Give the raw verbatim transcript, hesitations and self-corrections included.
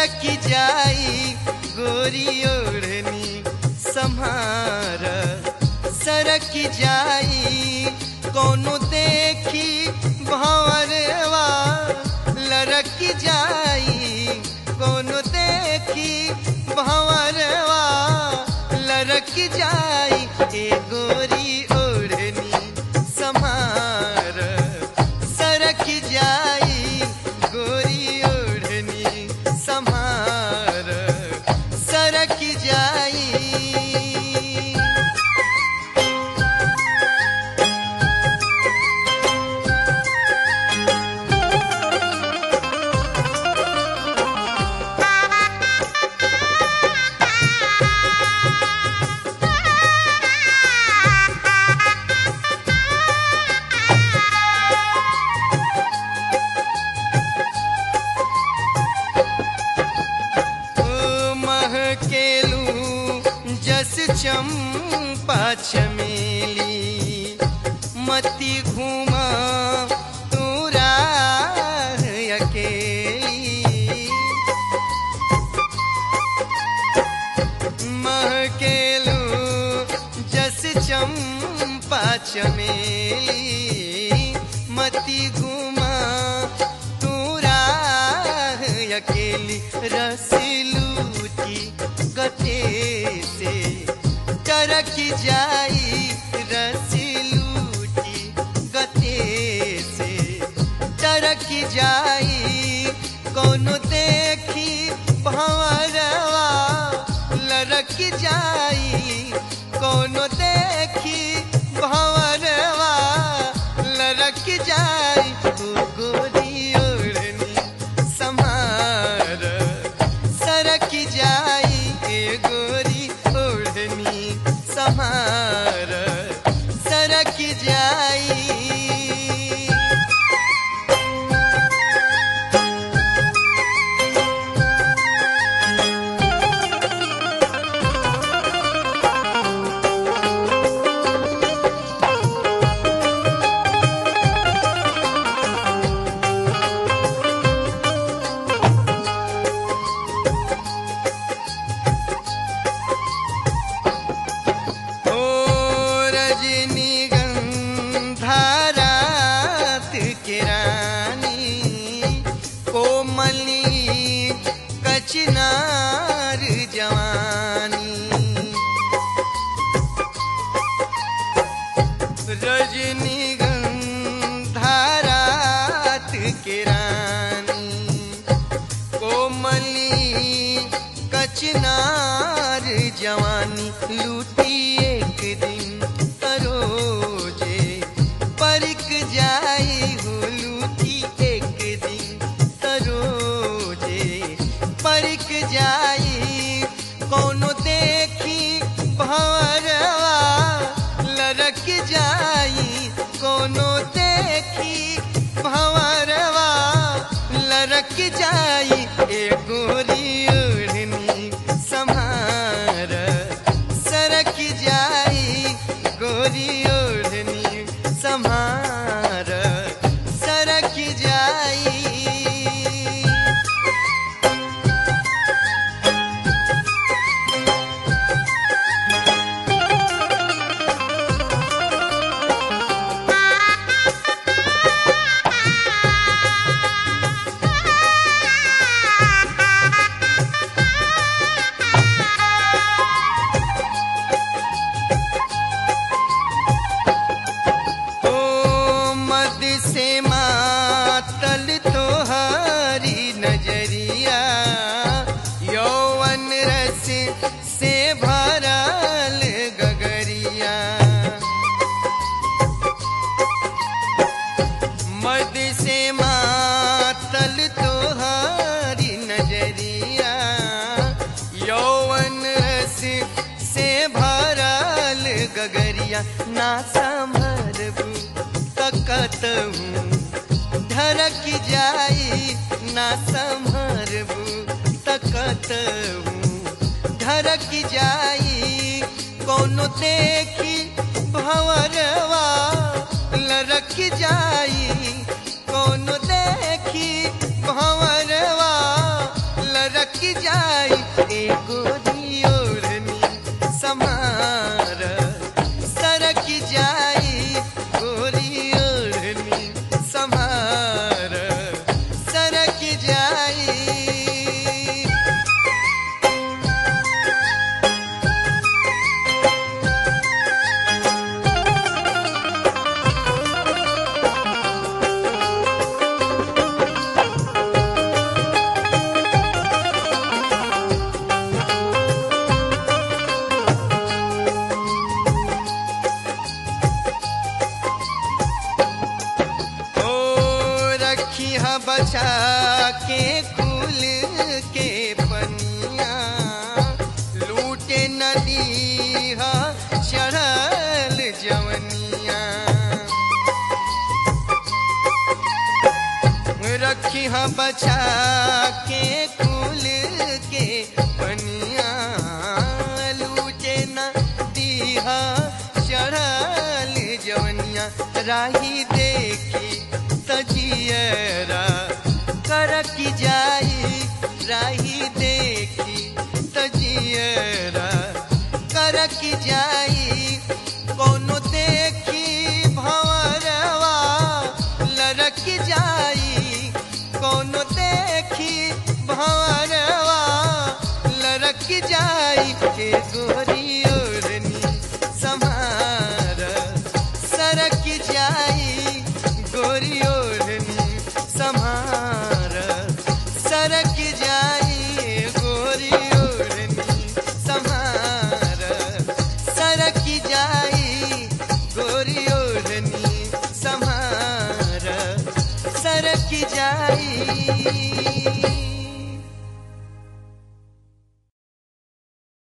सरक जाई गोरी ओढ़नी सम्हार सरक जाई कोनो देखी भंवरवा लरक जाई कोनो देखी भंवरवा लरक जाई ए गोरी ओढ़नी सम्हार सरक जाई गोरी ओढ़नी सम्हार सरक जाई। चंपा चमेली मती घूमा तू राह अकेली महकेलू जस चंपा चमेली मती घूमा तू राह अकेली रस लूटी गते से टरक जाई रस लूटी गते से टरक जाई कोनो देखी भंवरवा लरक जाई कोनो देखी भंवरवा लरक जाई ओ गोरी ओढ़नी सम्हार सरक जाई ए गोरी ओढ़नी सम्हार सरक जाई। कचनार जवानी रजनीगंधा रात के रानी कोमली कचनार जवानी लूटी एक दिन तरोजे परक जाई हो लूटी एक दिन तरोजे परक जाई कोनो देखी भंवरवा लरक जाई कोनो देखी भंवरवा लरक जाई ए गोरी ओढ़नी सम्हार सरक जाई गोरी ओढ़नी सम्हार सरक जाई। गगरिया ना संभरबू तकत हूँ ढरक जाई ना संभरबू तकत हूँ ढरक जाई कोनो देखी भंवरवा लरक जाई कोनो देखी भंवरवा लरक बचा के कुल के पनिया लूटे न दीहा चढ़ल जवनिया राही देखी तजियरा करक जाई राही